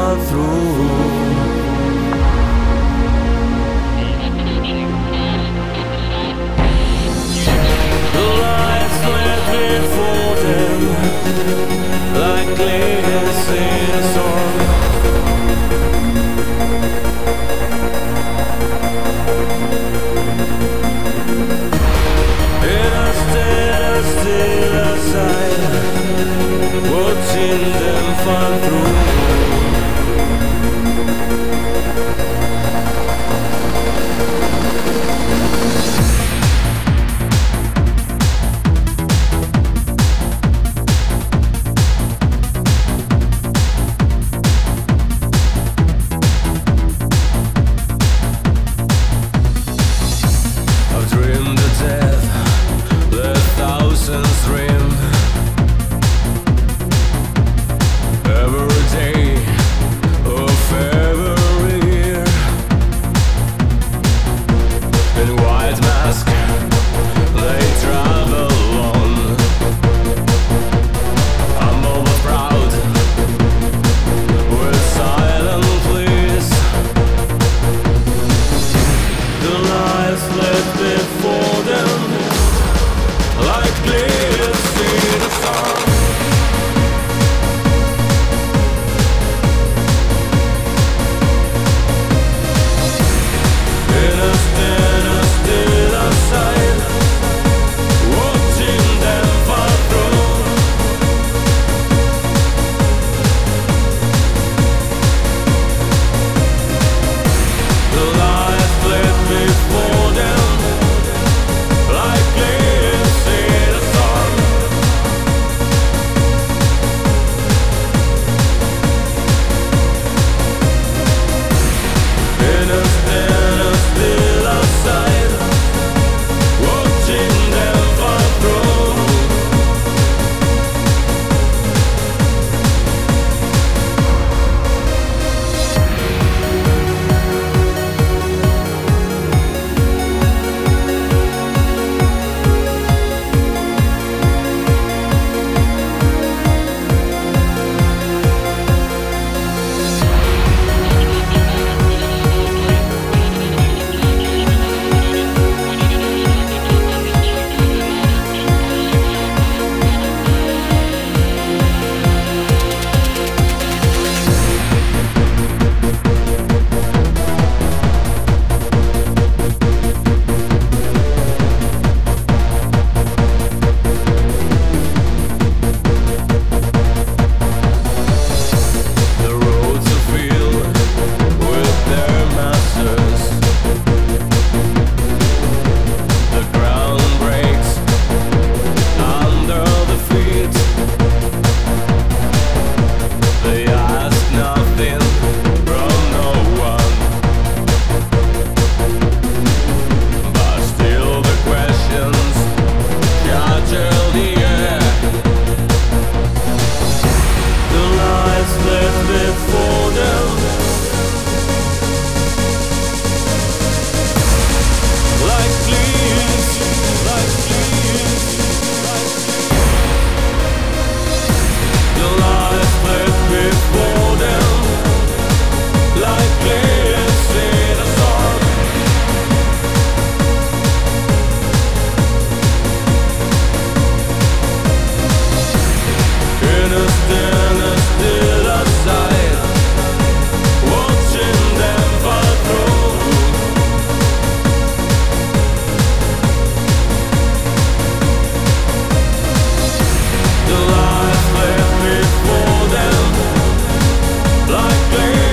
fall through. The lights fled before them like glitters in a storm. And I stand still aside, watching them fall through. I've dreamed of death, let thousands dream. Every day of every year. In white mask, they travel on. Humble but proud, with silent pleas. The lies left before them like glitters in a storm. And I stand still aside, watching them fall through. The lies left before them like glitters in a storm. And I stand still outside, watching them fall through. The roads are filled with their masters. The ground breaks under the feet. They ask nothing from no one, but still the questions shatter the air. The lies left before them like leaves, like leaves, like leaves. The lies left before them like leaves in a storm. And I stand still outside, watching them fall through. The lies left before them like glitters.